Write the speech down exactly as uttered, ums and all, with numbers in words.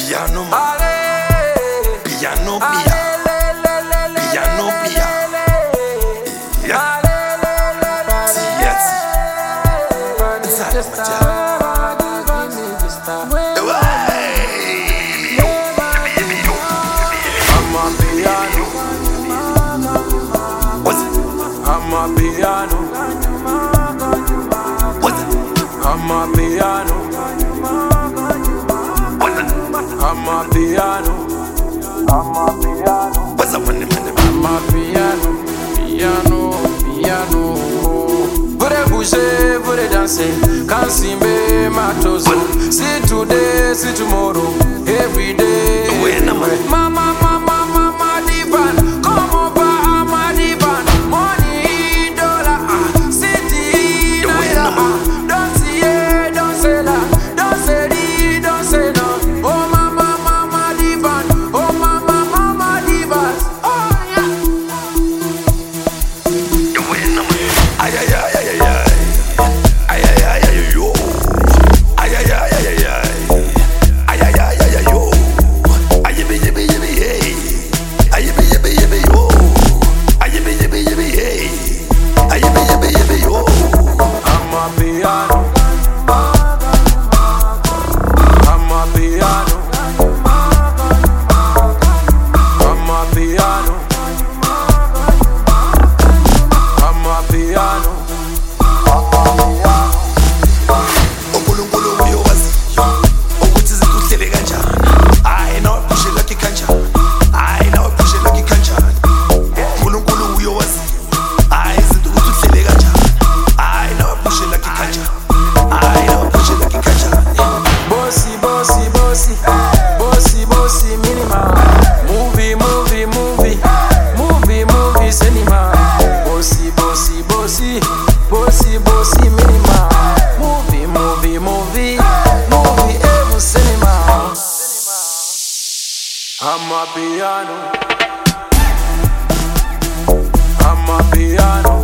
piano man. Piano pia. Piano pia. Yeah. Tiati. Inside my job. I'm a piano. What's it? I'm a piano. What's it? I'm a piano. What's it? I'm a piano. I'm a piano. What's up with them? I'm a piano. Piano, piano. Voulez bouger, voulez danser. Can't see me, my toes. See today, see tomorrow. Every day. Mama, mama, mama, divan. Come over, I'm a divan. Money, dollar, ah, city, naira, ah. Don't see it, don't say that. Don't say it, don't say no. Oh, mama, mama, divan. Oh, mama, mama, divas. Oh, yeah. Ay, ay, ay, ay, ay, ay. Ay, ay, ay, ay, yo. Ay, ay, ay, ay, ay, ay. Ay, ay, ay, ay, ay, yo. Ay, yippee, yippee, yippee, hey. Ay, yippee, yippee, yippee, yo. Ay, yippee, yippee, yippee, hey. Ay, yippee, yippee, yippee, yo. I'm a piano. I'm a piano. I'm a piano. I'm a piano. uNkulunkulu uyowazi ukuthi izinto kanjani. Hayi nawe pushe lucky kanjani. Hayi nawe pushe lucky kanjani. uNkulunkulu uyowazi. Hayi izinto ukuthi uhlele kanjani. Hayi nawe pushe lucky kanjani. Hayi nawe pushe lucky kanjani. Bossy, bossy, bossy. Bossy, bossy, minima. Movie, movie, movie. Movie, movie, cinema. Bossy, bossy, bossy. Bossy, bossy, minima. Movie, movie, movie. Movie, every cinema. I'm a piano. I'm a piano.